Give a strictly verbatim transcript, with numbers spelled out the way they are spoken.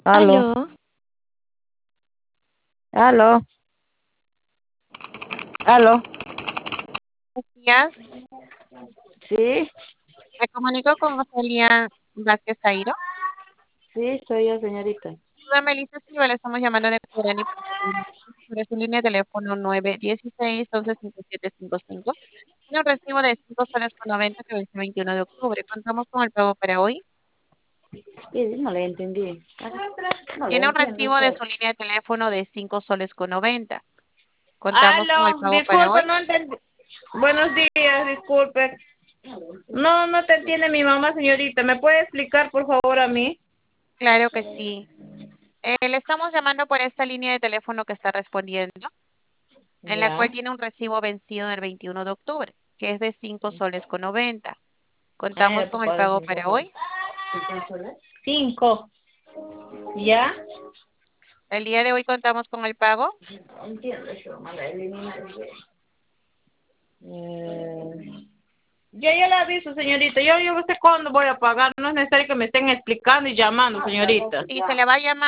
Aló, Aló, aló, aló. Días, Sí, me comunico con Ofelia Vázquez Zairo. sí, soy yo, señorita. Hola, Melissa Silva, le estamos llamando de Curani sobre su línea de teléfono nueve uno seis, once, cinco siete cinco cinco. Tiene un recibo de cinco soles con noventa que vence el veintiuno de octubre. Contamos con el pago para hoy. Sí, no le entendí. No le Tiene un entiendo recibo de usted. su línea de teléfono de cinco soles con noventa. Contamos con el Aló, pago para disculpa, hoy. no entendí. Buenos días, disculpe. No, no te entiende mi mamá, señorita. ¿Me puede explicar, por favor, a mí? Claro que sí. Eh, le estamos llamando por esta línea de teléfono que está respondiendo, en la cual Ya. tiene un recibo vencido del veintiuno de octubre, que es de cinco soles con noventa. Ah, Contamos ya te con el pagan pago cinco para soles. hoy. Cinco. ¿Ya? El día de hoy contamos con el pago. No entiendo yo, mala, elimina el- Eh, Yo ya le aviso, señorita. Yo, yo sé cuándo voy a pagar. No es necesario que me estén explicando y llamando, señorita. Y se le va a llamar